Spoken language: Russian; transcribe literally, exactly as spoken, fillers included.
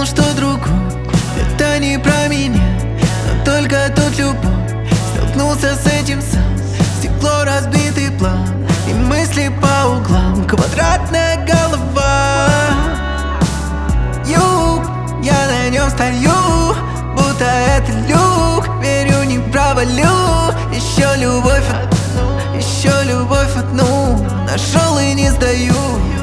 что другой это не про меня, но только тут любовь. Столкнулся с этим сам, стекло, разбитый план и мысли по углам, квадратная голова. Юг, я на нем стою, будто это люк. Верю, не провалю. Еще любовь одну, еще любовь одну нашел и не сдаю.